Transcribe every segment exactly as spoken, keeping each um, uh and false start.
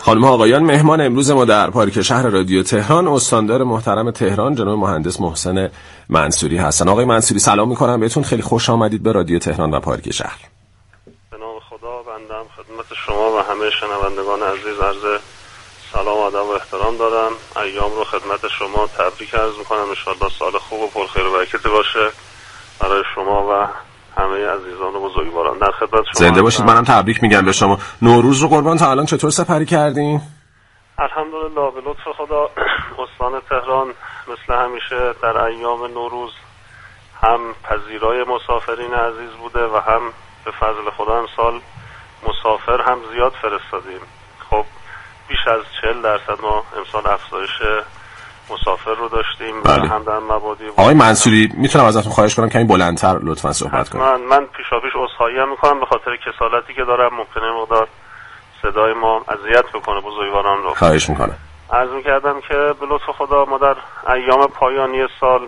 خانم ها آقایان، مهمان امروز ما در پارک شهر رادیو تهران استاندار محترم تهران جناب مهندس محسن منصوری هستن. آقای منصوری سلام میکنم بهتون، خیلی خوش آمدید به رادیو تهران و پارک شهر. به نام خدا، بنده هم خدمت شما و همه شنوندگان عزیز عرض سلام و ادب و احترام دارم. ایام رو خدمت شما تبریک عرض میکنم، ان شاءالله سال خوب و پرخیر و برکتی باشه برای شما و همه عزیزان و بزرگواران. در خدمت شما. زنده باشید. منم تبریک میگم به شما. نوروز رو قربان تا الان چطور سپری کردین؟ الحمدلله به لطف خدا استان تهران مثل همیشه در ایام نوروز هم پذیرای مسافرین عزیز بوده و هم به فضل خدا امسال مسافر هم زیاد فرستادیم. خب بیش از چهل درصد ما امسال افزایش مسافر رو داشتیم. بله. هم در مبادی. آقای منصوری میتونم ازتون خواهش کنم کمی بلندتر لطفا صحبت کنید؟ من من پیشاپیش عذرخواهی میکنم به خاطر کسالتی که دارم، ممکنه مقدار صدای ما اذیت بکنه بزرگواران رو. خواهش میکنم. عرض میکردم که به لطف خدا ما در ایام پایانی سال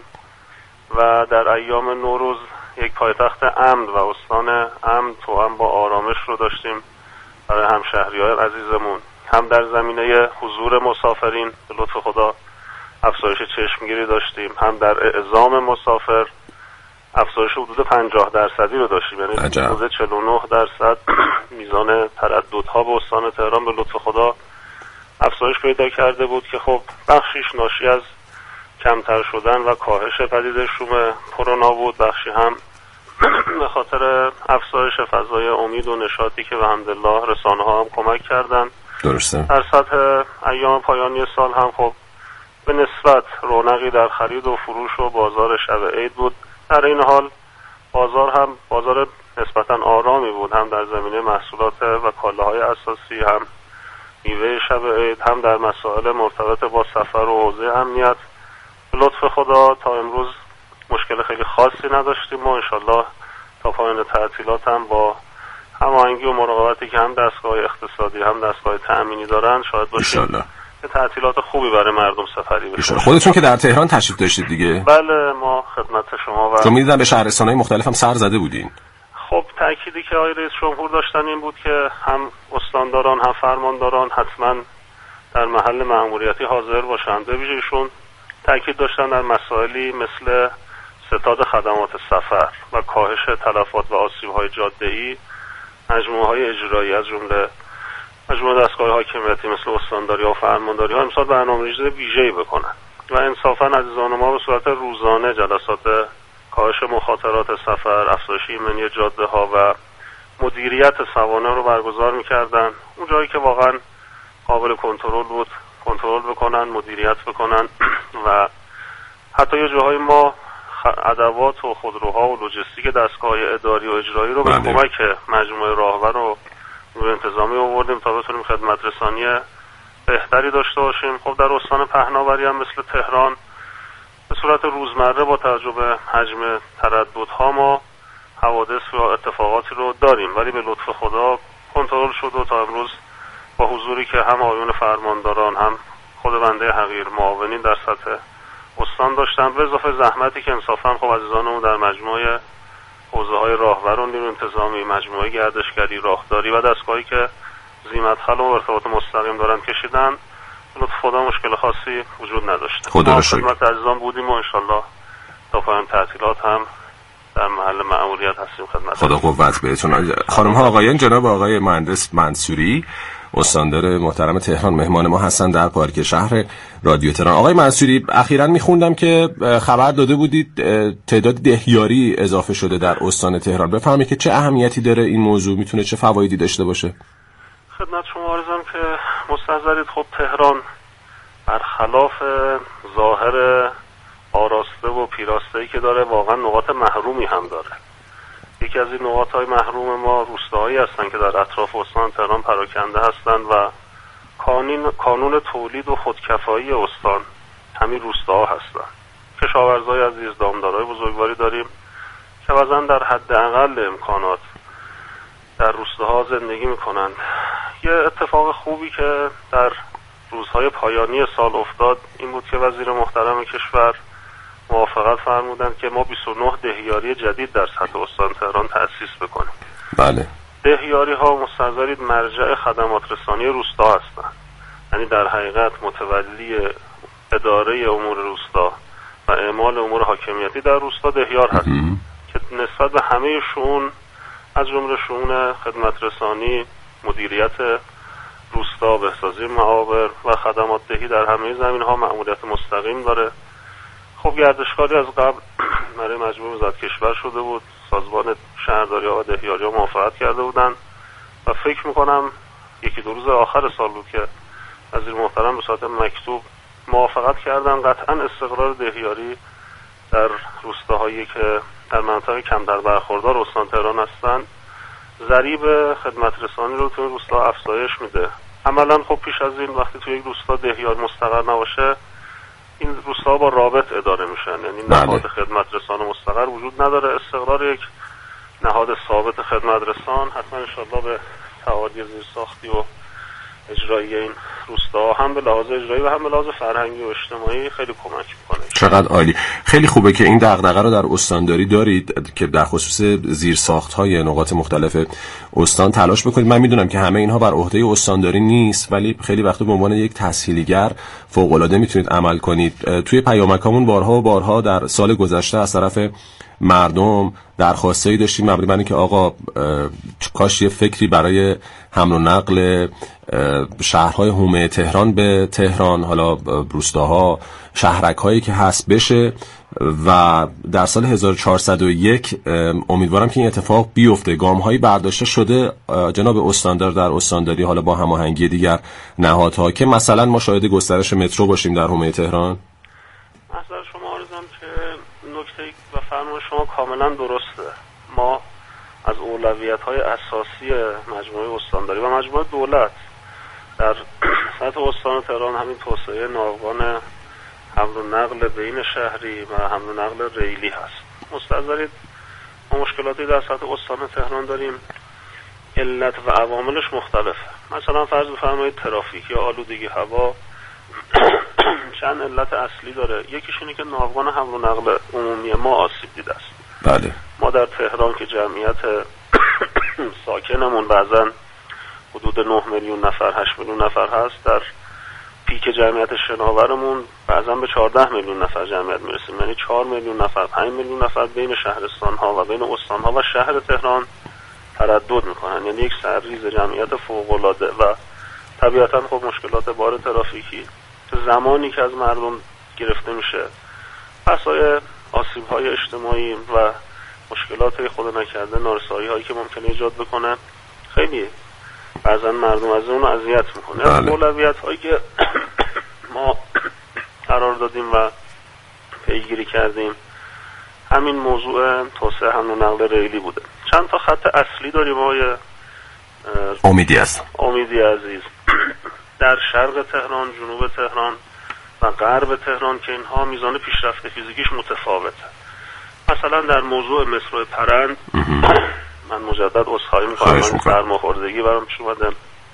و در ایام نوروز یک پایتخت امن و استان امن توأم با آرامش رو داشتیم برای همشهریان عزیزمون، هم در زمینه حضور مسافرین به لطف خدا افزایش چشمگیری داشتیم، هم در اعزام مسافر افزایش حدود پنجاه درصدی رو داشتیم، یعنی حدود چهل و نه درصد میزان ترددها به استان تهران به لطف خدا افزایش پیدا کرده بود که خب بخشیش ناشی از کمتر شدن و کاهش پدیده شوم کرونا بود، بخشی هم به خاطر افزایش فضای امید و نشاطی که به حمدالله رسانه‌ها هم کمک کردن. درسته. در سطح ایام پایانی سال هم خب به نسبت رونقی در خرید و فروش و بازار شب عید بود. در این حال بازار هم بازار نسبتا آرامی بود، هم در زمینه محصولات و کالاهای اساسی، هم میوه شب عید، هم در مسائل مرتبط با سفر و حوزه امنیت. به لطف خدا تا امروز مشکل خیلی خاصی نداشتیم و انشالله تا پایان تعطیلات هم با هماهنگی و مراقبتی که هم دستگاه اقتصادی هم دستگاه تأمینی دارن شاید باشیم که تعطیلات خوبی برای مردم سفری بشه. خودتون که در تهران تشریف داشتید دیگه؟ بله، ما خدمت شما و چون می‌دیدم به شهرستان‌های مختلف هم سر زده بودین. خب تأکیدی که آقای رئیس جمهور داشتن این بود که هم استانداران هم فرمانداران حتما در محل مأموریتی حاضر باشند. به ویژه ایشون تأکید داشتن در مسائلی مثل ستاد خدمات سفر و کاهش تلفات و آسیب‌های جاده‌ای، مجموعه‌های اجرایی از جمله مجموعه دستگاه حاکمیتی مثل استانداری و فرمانداری ها امسال برنامه‌ریزی ویژه‌ای بکنن و انصافاً عزیزان ما به صورت روزانه جلسات کاهش مخاطرات سفر، افزایش ایمنی جاده ها و مدیریت سوانح رو برگزار می‌کردن. اون جایی که واقعاً قابل کنترل بود کنترل بکنن، مدیریت بکنن و حتی یه جاهای ما ادوات و خودروها و لوجستیک دستگاه اداری و اجرایی رو به کمک مجموعه راهبر و نیروی انتظامی آوردیم تا بتونیم خدمت رسانی بهتری داشته باشیم. خب در استان پهناوری هم مثل تهران به صورت روزمره با توجه به حجم ترددها ما حوادث و اتفاقاتی رو داریم، ولی به لطف خدا کنترل شد و تا امروز با حضوری که هم آقایون فرمانداران هم خود بنده حقیر معاونین در سطح استان داشتن، به اضافه زحمتی که انصافا خب عزیزانمون در مجموعه حوزه‌های راهبر و نیروی انتظامی، مجموعه گردشگری، راهداری و دستگاهی که ذی‌مدخل و ارتباط مستقیم دارن کشیدن، لطف خدا مشکل خاصی وجود نداشت. خدا رو شکر. خدمت عزیزان بودیم و انشالله تا پایان تعطیلات هم در محل مأموریت هستیم خدمت. خدا قوت بهتون. خانم ها آقایان، جناب آقای مهندس منصوری استاندار محترم تهران مهمان ما هستن در پارک شهر رادیو تهران. آقای منصوری، اخیراً میخوندم که خبر داده بودید تعداد دهیاری اضافه شده در استان تهران. بفهمید که چه اهمیتی داره این موضوع، میتونه چه فوایدی داشته باشه؟ خدمت شما عرضم که مستحضرید خب تهران برخلاف ظاهر آراسته و پیراسته‌ای که داره واقعا نقاط محرومی هم داره. یکی از این نقاط‌های محروم ما روستاهایی هستن که در اطراف استان تهران پراکنده هستند و کانون کانون تولید و خودکفایی استان همین روستاها هستن. کشاورزای عزیز، دامدارای بزرگواری داریم که وزن در حداقل امکانات در روستاها زندگی میکنند. یه اتفاق خوبی که در روزهای پایانی سال افتاد این بود که وزیر محترم کشور موافقت فرمودند که ما بیست و نه دهیاری جدید در سطح استان تهران تأسیس بکنیم. بله. دهیاری ها مستحضرید مرجع خدمات رسانی روستا هستند. یعنی در حقیقت متولی اداره امور روستا و اعمال امور حاکمیتی در روستا دهیار هست که نسبت به همه شؤون از جمله شؤون خدمت رسانی، مدیریت روستا، بهسازی معابر و خدمات دهی در همه زمین‌ها مأموریت مستقیم داره. خب گردشکاری از قبل برای مجموعه وزارت کشور شده بود، سازمان شهرداری و دهیاری ها موافقت کرده بودن و فکر میکنم یکی دو روز آخر سال بود که وزیر محترم به صورت مکتوب موافقت کردن قطعا استقرار دهیاری در روستاهایی که در مناطق کمتر برخوردار استان تهران هستند ضریب خدمت رسانی رو توی روستا افزایش میده. عملا خب پیش از این وقتی توی یک روستا دهیار مستقر نباشه این روستا با رابط اداره میشن، یعنی نهاد خدمت رسان مستقر وجود نداره. استقرار یک نهاد ثابت خدمت رسان حتما انشاءالله به تعالی زیرساختی و اجرایی این روستا هم به لحاظ اجرایی و هم به لحاظ فرهنگی و اجتماعی خیلی کمک میکنه. چقدر عالی. خیلی خوبه که این دغدغه رو در استانداری دارید که در خصوص زیرساخت‌های نقاط مختلف استان تلاش بکنید. من میدونم که همه اینها بر عهده استانداری نیست، ولی خیلی وقتا به عنوان یک تسهیلگر فوق‌العاده میتونید عمل کنید. توی پیامکامون بارها و بارها در سال گذشته از طرف مردم درخواستایی داشتیم مبنی بر اینکه آقا کاش یه فکری برای حمل و نقل شهرهای حومه تهران به تهران، حالا روستاها، شهرک هایی که هست بشه و در سال هزار و چهارصد و یک امیدوارم که این اتفاق بیفته. گام هایی برداشته شده جناب استاندار در استانداری، حالا با هماهنگی دیگر نهادها، که مثلا ما شاهد گسترش مترو باشیم در حومه تهران. مثلا شما عرضم که نکته و فرمان شما کاملا درسته. ما از اولویت‌های اساسی مجموعه استانداری و مجموعه دولت در سطح استان تهران همین توسعه ناوگان حمل و نقل بین شهری و حمل و نقل ریلی هست. مستحضرید ما مشکلاتی در سطح استان تهران داریم، علت و عواملش مختلفه. مثلا فرض بفرمایید ترافیک یا آلودگی هوا چند علت اصلی داره. یکیش اینه که ناوگان حمل و نقل عمومی ما آسیب دیده است. بله. ما در تهران که جمعیت ساکنمون بعضا حدود نه میلیون نفر، هشت میلیون نفر هست، در پیک جمعیت شناورمون بعضا به چهارده میلیون نفر جمعیت میرسیم. یعنی چهار میلیون نفر، پنج میلیون نفر بین شهرستان ها و بین استان ها و شهر تهران تردد میکنن. یعنی یک سرریز جمعیت فوق العاده و طبیعتا خب مشکلات بار ترافیکی زمانی که از مردم گرفته میشه، مسائل آسیب های اجتماعی و مشکلات خود نکرده نارسایی هایی که ممکنه ایجاد بکنه خیلی بعضا مردم از اون اذیت میکنه. از اولویت هایی که ما قرار دادیم و پیگیری کردیم همین موضوع توسعه حمل و نقل ریلی بوده. چند تا خط اصلی داریم آقای امیدی است امیدی عزیز در شرق تهران، جنوب تهران و غرب تهران که اینها میزان پیشرفت فیزیکیش متفاوته. مثلا در موضوع مترو پرند من مجدد عذرخواهی میکنم، من سرماخوردگی برام پیش اومده.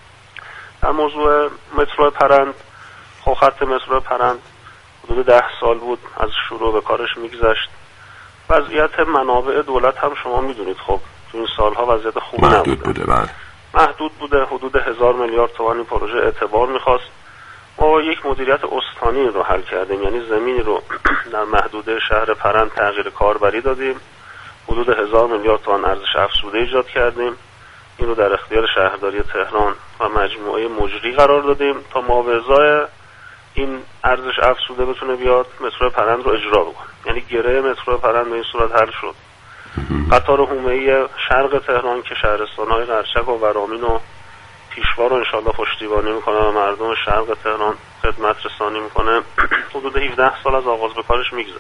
در موضوع مترو پرند، خب خط مترو پرند حدود ده سال بود از شروع به کارش میگذشت. وضعیت منابع دولت هم شما میدونید خب تو این سالها وضعیت خوبی نبوده، محدود بوده. بله. محدود بوده. حدود هزار میلیارد تومان این پروژه اعتبار میخواست. ما یک مدیریت استانی رو حل کردیم، یعنی زمینی رو در محدوده شهر پرند تغییر کاربری دادیم، حدود هزار میلیارد تومان ارزش افزوده ایجاد کردیم. این رو در اختیار شهرداری تهران و مجموعه مجری قرار دادیم تا ما به ازای این ارزش افزوده بتونه بیاد مترو پرند رو اجرا بکنه. یعنی گره مترو پرند به این صورت حل شد. قطار حومه‌ای شرق تهران که شهرستان‌های قرچک و ورامین و پیشوا رو انشالله پشتیبانی میکنه و مردم شرق تهران خدمت رسانی میکنه، حدود هفده سال از آغاز به کارش میگذره.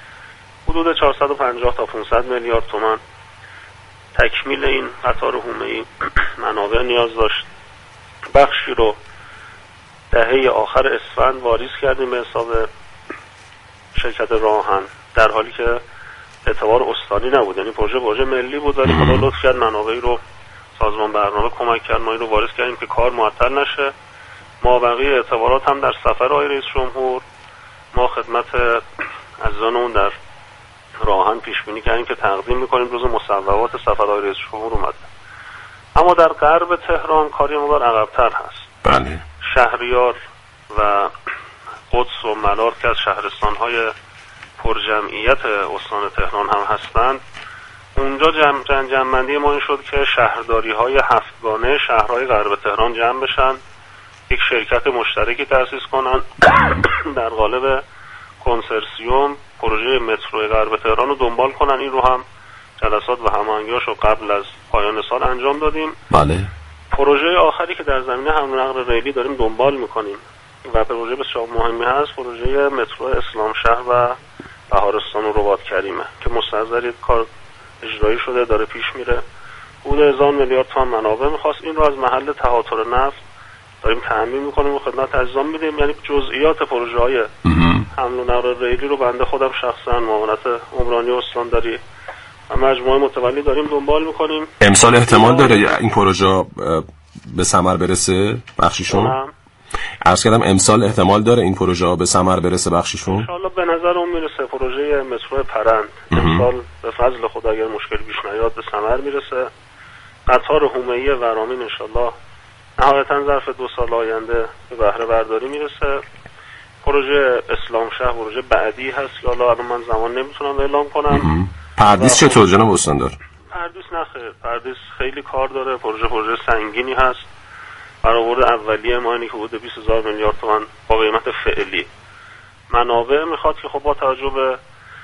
حدود چهارصد و پنجاه تا پانصد میلیارد تومان تکمیل این قطار حومه‌ای منابع نیاز داشت. بخشی رو دهه آخر اسفند واریز کردیم به حساب شرکت راهن، در حالی که اعتبار استانی نبود. یعنی پروژه پروژه ملی بود ولی خدا لطف کرد منابعی رو سازمان برنامه کمک کرد ما این رو واریز کردیم که کار معطل نشه. ما بقیه اعتبارات هم در سفر آقای رئیس جمهور ما خدمت عزیزانمون در راهن پیش بینی کردیم که تقدیم میکنیم روز مصوبات سفر آقای رئیس جمهور اومده. اما در غرب تهران کاری ما بر عقب‌تر هست. بله. شهریار و قدس و ملار که از شهرستان‌های پرجمعیت استان تهران هم هستند، اونجا جمع جمع جمع‌بندی ما این شد که شهرداری‌های هفتگانه شهرهای غرب تهران جمع بشن، یک شرکت مشترکی تأسیس کنن در قالب کنسرسیوم پروژه مترو غرب تهران رو دنبال کنن. این رو هم جلسات و هماهنگی‌هاش رو قبل از پایان سال انجام دادیم. بله. پروژه آخری که در زمینه حمل و نقل ریلی داریم دنبال می‌کنیم و پروژه بسیار مهمی هست، پروژه مترو اسلام شهر و بهارستان و رباط کریمه که مستحضر کار اجرایی شده، داره پیش میره. حدود هزار میلیارد تومان منابع می‌خواست. این رو از محل تهاتر نفت داریم تامین می‌کنیم و خدمت عزیزان میدیم. یعنی جزئیات پروژه‌های حمل و نقل ریلی رو بنده خودم شخصا معاونت عمرانی استانداری و مجموعه متولی داریم دنبال می‌کنیم. امسال احتمال داره این پروژه به ثمر برسه بخشیشون؟ عرض کردم امسال احتمال داره این پروژه به ثمر برسه بخشیشون؟ ان شاءالله به نظر اون میرسه. پروژه مترو پرند امسال به فضل خدا اگر مشکل پیش نیاد به ثمر میرسه. قطار حومه‌ای ورامین ان شاءالله نهایتاً ظرف دو سال آینده به بهره برداری میرسه. پروژه اسلام شهر پروژه بعدی هست که حالا الان من زمان نمیتونم اعلام کنم. پردیس چطور جناب استاندار؟ پردیس نخیر، پردیس خیلی کار داره. پروژه پروژه سنگینی هست. برآورد اولیه ما اینه که حدود بیست هزار میلیارد تومان با قیمت فعلی منابع میخواد که خب با توجه به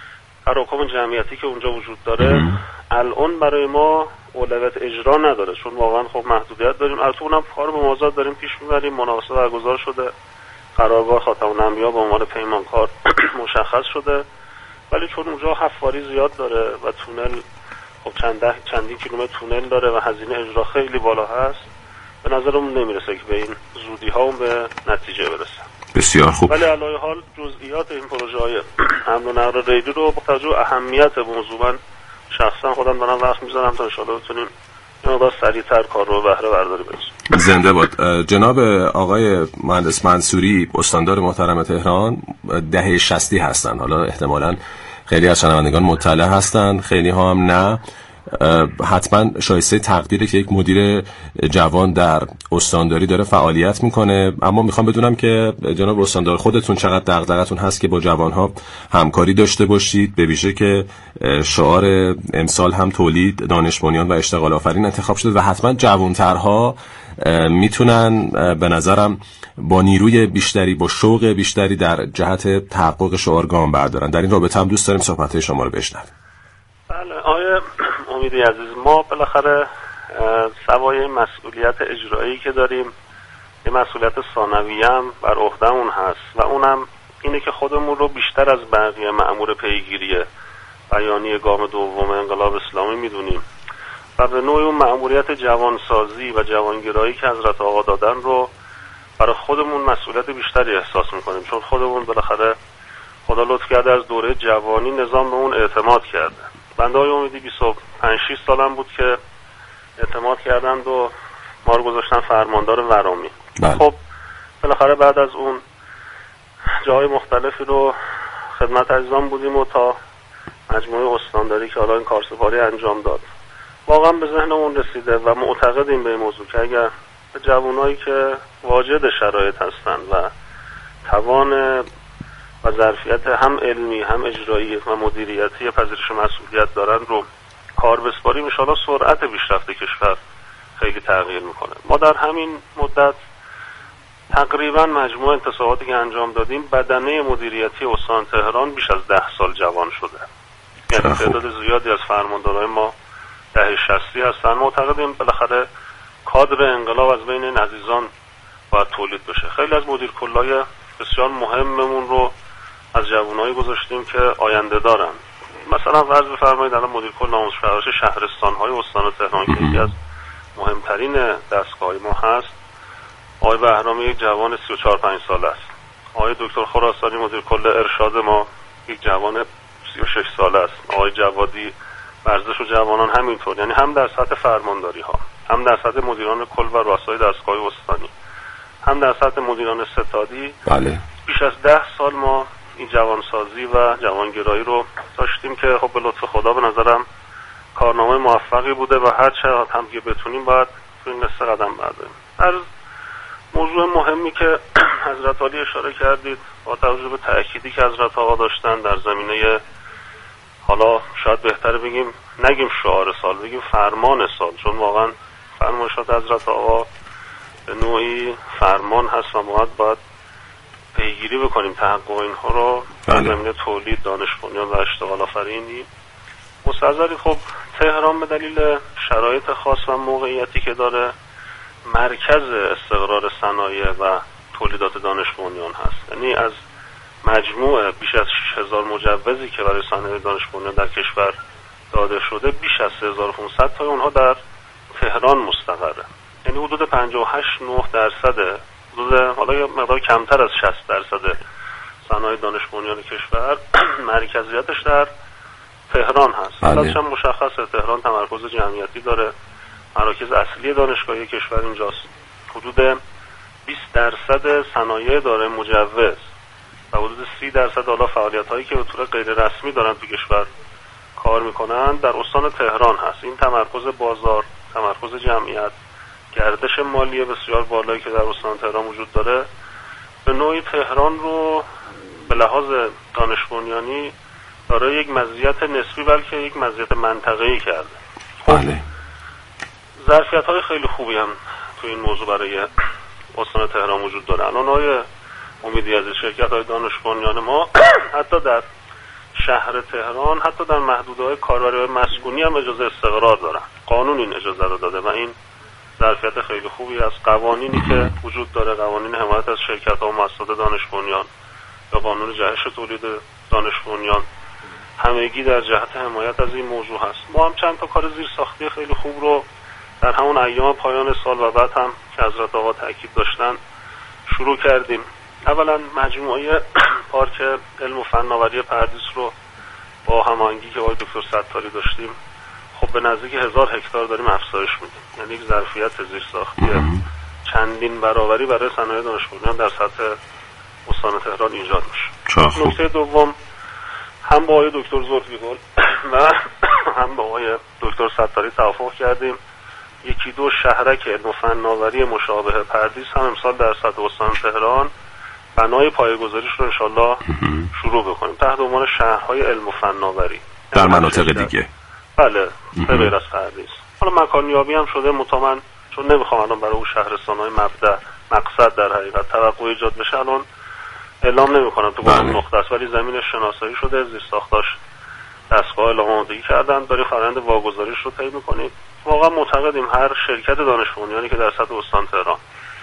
تراکم جمعیتی که اونجا وجود داره الان برای ما اولویت اجرا نداره، چون واقعا خب محدودیت داریم. البته اونم کار به موازات داریم پیش میبریم. مناقصه برگزار شده، قرارگاه خاتم الانبیا به عنوان پیمانکار مشخص شده، ولی چون اونجا حفاری زیاد داره و تونل خب چند ده چندین کیلومتر تونل داره و هزینه اجرا خیلی بالا هست، به نظرمون نمیرسه که به این زودی ها اون به نتیجه برسه. بسیار خوب. ولی علاوه حال جزئیات این پروژه های حمل و نقل ریلی رو با توجه اهمیت موضوع من شخصا خودم دارم وقت میذارم تا ان شاءالله بتونیم این مقدار سریعتر کار رو بهره برداری برسیم. زنده باد. جناب آقای مهندس منصوری استاندار محترم تهران دهه شصتی هستن. حالا احتمالاً خیلی از شنوندگان مطلع هستن، خیلی ها هم نه. حتما شایسته تقدیره که یک مدیر جوان در استانداری داره فعالیت میکنه، اما میخوام بدونم که جناب استاندار خودتون چقدر دغدغتون هست که با جوانها همکاری داشته باشید، به ویژه که شعار امسال هم تولید دانش بنیان و اشتغال آفرین انتخاب شده و حتما جوانترها میتونن به نظرم با نیروی بیشتری با شوق بیشتری در جهت تحقق شعار گام بردارن. در این رابطه هم دوست داریم صحبت شما رو بشنویم. بله آقای امیدی عزیز، ما بالاخره سوای مسئولیت اجرایی که داریم یه مسئولیت ثانویه هم بر عهده‌مون هست و اونم اینه که خودمون رو بیشتر از بقیه مأمور پیگیری بیانیه گام دوم انقلاب اسلامی میدونیم و به نوعی اون مأموریت جوانسازی و جوانگرایی که حضرت آقا دادن رو برای خودمون مسئولیت بیشتری احساس میکنیم، چون خودمون بالاخره خدا لطف کرده از دوره جوانی نظام به اون اعتماد کرده. بنده های امیدی بیست و پنج شش سالم بود که اعتماد کردند و ما رو گذاشتن فرماندار ورامی. بله. خب بالاخره بعد از اون جای مختلفی رو خدمت عزیزان بودیم و تا مجموعه استانداری که حالا این کارسپاری انجام داد واقعا به ذهنمون رسیده و معتقدیم به این موضوع که اگر به جوانایی که واجد شرایط هستن و توان و ظرفیت هم علمی هم اجرایی و مدیریتی پذیرش مسئولیت دارن رو کار بسپاریم، ان شاءالله سرعت پیشرفت کشور خیلی تغییر میکنه. ما در همین مدت تقریبا مجموع انتصاباتی که انجام دادیم بدنه مدیریتی استان تهران بیش از ده سال جوان شده. یعنی تعداد زیادی از فرماندارای ما دهه شصتی هستن. معتقدیم بالاخره کادر انقلاب از بین این عزیزان باید تولید بشه. خیلی از مدیر کلای بسیار مهممون رو از جوانایی گذاشتیم که آینده دارن. مثلا فرض بفرمایید الان مدیر کل نامزد پرورش شهرستان‌های استان تهران که یکی از مهمترین دستگاه ما هست، آقای بهرامی یک جوان سی و چهار پنج ساله است. آقای دکتر خراسانی مدیر کل ارشاد ما یک جوان سی و شش ساله است. آقای جوادی ورزش و جوانان همینطور. یعنی هم در سطح فرمانداری ها، هم در سطح مدیران کل و رؤسای دستگاه استانی، هم در سطح مدیران ستادی. بله. بیش از ده سال ما این جوانسازی و جوانگرایی رو داشتیم که خب به لطف خدا به نظرم کارنامه موفقی بوده و هر چقدر هم که بتونیم باید تو این قصه قدم برداریم. در موضوع مهمی که حضرت عالی اشاره کردید با توجه به تأکیدی که حضرت آقا داشتن در زمینه، حالا شاید بهتره بگیم نگیم شعار سال، بگیم فرمان سال، چون واقعا فرمایشات حضرت آقا به نوعی فرمان هست و ما باید پیگیری بکنیم تحقق اینها رو در زمینه تولید دانش بنیان و اشتغال آفرینی. مستحضرید خب تهران به دلیل شرایط خاص و موقعیتی که داره مرکز استقرار صنایع و تولیدات دانش بنیان هست. یعنی از مجموع بیش از شش هزار مجوزی که برای صنایع دانش بنیان در کشور داده شده، بیش از سه هزار و پانصد تا اونها در تهران مستقره. یعنی حدود پنجاه و هشت نه درصد، حدود حالا یه مقدار کمتر از شصت درصد صنایع دانش بنیان کشور مرکزیتش در تهران هست. البته هم مشخصه تهران تمرکز جمعیتی داره، مراکز اصلی دانشگاهی کشور اینجاست. حدود بیست درصد صنایع داره مجوز و حدود سی درصد حالا فعالیت‌هایی که به طور غیر رسمی دارن تو کشور کار میکنن در استان تهران هست. این تمرکز بازار، تمرکز جمعیت، گردش مالی بسیار بالایی که در استان تهران وجود داره به نوعی تهران رو به لحاظ دانش بنیانی داره یک مزیت نسبی بلکه یک مزیت منطقه‌ای کرده. بله. ظرفیت‌های خیلی خوبی هم تو این موضوع برای استان تهران وجود داره. الان های امیدی از شرکت‌های دانش بنیان ما حتی در شهر تهران، حتی در محدوده‌های کاربری مسکونی هم اجازه استقرار دارن. قانون این اجازه رو داده و این ظرفیت خیلی خوبی از قوانینی که وجود داره، قوانین حمایت از شرکت‌ها و مؤسسات دانش بنیان یا قانون جهش تولید دانش بنیان، همگی در جهت حمایت از این موضوع هست. ما هم چند تا کار زیرساختی خیلی خوب رو در همون ایام پایان سال و بعد هم که حضرت آقا تاکید داشتن شروع کردیم. اولا مجموعه پارک علم و فناوری پردیس رو با هماهنگی که آقای دکتر ستاری داشتیم خب به نزدیک هزار هکتار داریم افزایش میدیم. یعنی یک ظرفیت زیرساختی چندین برابری برای صنایع دانش بنیان در سطح استان تهران ایجاد میشه. نکته دوم، هم با آقای دکتر زلفیگل و هم با آقای دکتر ستاری توافق کردیم یکی دو شهرک علم و فناوری مشابه پردیس هم امسال در سطح استان تهران بنای پایه‌گذاریش رو انشالله شروع بکنیم تحت عنوان شهرهای علم و فناوری در مناطق دیگه. بله، به غیر از پردیس. حالا مکانیابی هم شده مطمئن، چون نمیخوام الان برای اون شهرستان‌های مبدأ مقصد در حقیقت توقع ایجاد بشه الان اعلام نمی‌کنم تو کدوم نقطه است، ولی زمین شناسایی شده، زیر ساختاش دستگاه اعلام آمادگی کردن، داریم فرآیند واگذاریش رو طی می‌کنیم. واقعا معتقدیم هر شرکت دانش بنیانی که در سطح استان تهران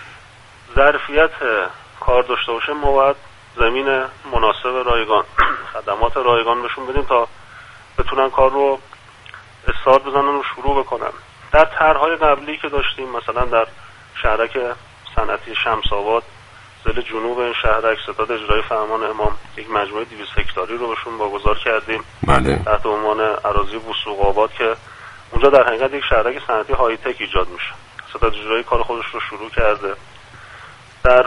ظرفیت کار داشته باشه ما باید زمین مناسب رایگان، خدمات رایگان بهشون بدیم تا بتونن کار رو استارت بزنن و شروع بکنن. در طرح‌های قبلی که داشتیم مثلا در شهرک صنعتی شمس آباد ضلع جنوب این شهرک ستاد اجرایی فرمان امام یک مجموعه دویست هکتاری رو بهشون واگذار کردیم. بله. تحت عنوان اراضی وثوق آباد که اونجا در حقیقت یک شهرک صنعتی های تک ایجاد میشه. ستاد اجرایی کار خودش رو شروع کرده. در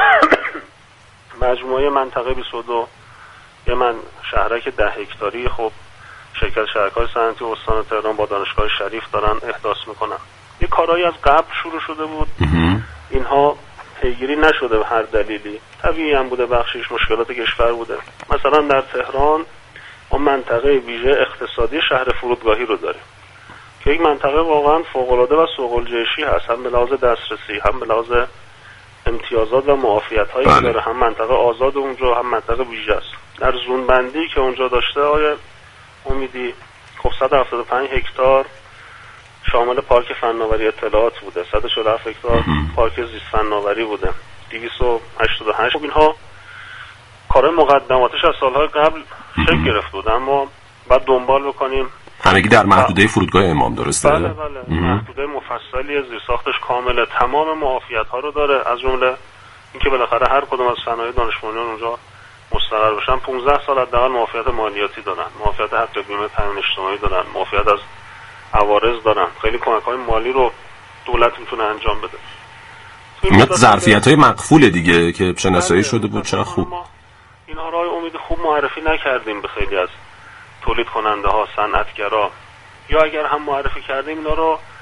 مجموعه منطقه بیست و دو یه من شهرک ده هکتاری خب شرکت شهرک‌های صنعتی استان تهران با دانشگاه شریف دارن احداث میکنن. یه کارهایی از قبل شروع شده بود، اینها پیگیری نشده به هر دلیلی، طبیعی هم بوده، بخشیش مشکلات کشور بوده. مثلا در تهران ما منطقه ویژه اقتصادی شهر فرودگاهی رو داریم که یک منطقه واقعا فوق‌العاده و سوق‌الجهشی هست، هم به لحاظ دسترسی، هم به لحاظ امتیازات و معافیت‌هایی که داره، هم منطقه آزاد اونجا، هم منطقه ویژه است. در زون بندی که اونجا داشته آقای امیدی خب صد و هفتاد و پنج هکتار شامل پارک فناوری اطلاعات بوده، صد و چهل و هفت هکتار پارک زیست فناوری بوده، دویست و هشتاد و هشت. خب اینها کارهای مقدماتش از سالهای قبل شکل گرفت بود، اما بعد دنبال بکنیم. همگی در محدوده فرودگاه امام درسته؟ بله بله، محدوده مفصلی زیرساختش کامله، تمام معافیت‌ها رو داره، از جمله اینکه بالاخره هر کدوم از صنایع دانش بنیان اونجا مستقر بشن. پانزده سال حداقل معافیت مالیاتی دارن، معافیت حق بیمه تامین اجتماعی دارن، معافیت از عوارض دارن. خیلی کمک‌های مالی رو دولت میتونه انجام بده. این ظرفیت‌های مقفول دیگه که شناسایی شده بود. چرا خوب اینها رو امید خوب معرفی نکردیم به خیلی از تولید کننده ها، صنعتگرا، یا اگر هم معرفی کردیم اینا رو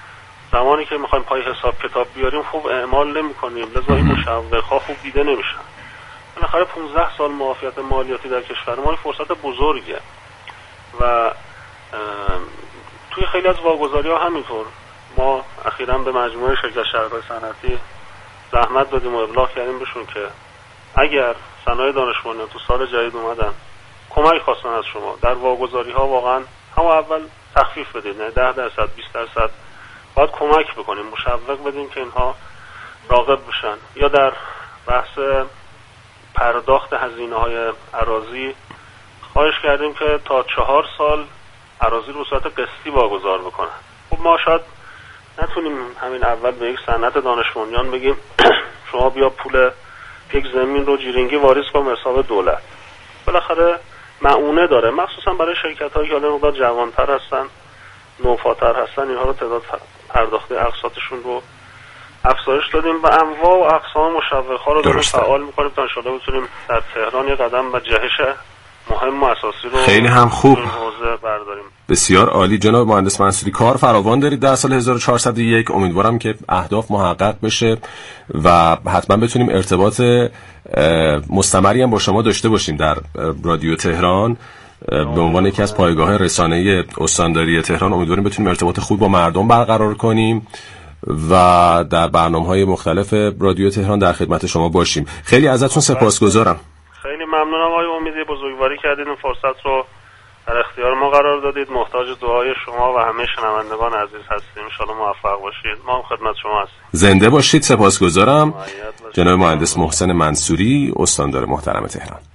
زمانی که میخوایم پای حساب کتاب بیاریم خوب اعمال نمی‌کنیم، لذا این مشوق‌ها خوب دیده نمیشن. بالاخره پانزده سال معافیت مالیاتی در کشور ما فرصت بزرگیه و توی خیلی از واگذاری‌ها همینطور. ما اخیراً به مجموعه شرکت شهرهای صنعتی زحمت دادیم و ابلاغ کردیم بهشون که اگر صنایع دانش بنیان تو سال جدید اومدن کمک خواستن از شما در واگذاری‌ها، واقعاً همون اول تخفیف بدید، نه ده درصد بیست درصد، باید کمک بکنیم، مشوق بدیم که اینها راغب بشن. یا در بحث پرداخت هزینه‌های اراضی خواهش کردیم که تا چهار سال اراضی رو به صورت قسطی واگذار بکنن. خب ما شاید نتونیم همین اول به یک صنعت دانش بنیان بگیم شما بیا پول یک زمین رو جیرینگی واریز کن حساب دولت. بالاخره معونه داره، مخصوصا برای شرکت‌هایی که حالا مقدار جوان‌تر هستن، نوپاتر هستن، اینها رو تعداد پرداخت اقساطشون رو افزایش دادیم و انواع و اقسام مشوق‌ها رو داریم فعال می‌کنیم تا ان شاءالله بتونیم در تهران یه قدم به جهش مهم و اساسی رو خیلی هم خوب برداریم. بسیار عالی جناب مهندس منصوری، کار فراوان دارید در سال هزار و چهارصد و یک. امیدوارم که اهداف محقق بشه و حتما بتونیم ارتباط مستمری هم با شما داشته باشیم در رادیو تهران به عنوان یکی از پایگاه رسانه‌ای استانداری تهران. امیدواریم بتونیم ارتباط خوب با مردم برقرار کنیم و در برنامه‌های مختلف رادیو تهران در خدمت شما باشیم. خیلی ازتون سپاسگزارم. خیلی ممنونم آقای امیدی، بزرگواری کردید، این فرصت رو در اختیار ما قرار دادید. محتاج دعای شما و همه شنوندگان عزیز هستیم. ان شاءالله موفق باشید. ما هم خدمت شما هستیم. زنده باشید. سپاسگزارم. جناب مهندس محسن منصوری، استاندار محترم تهران.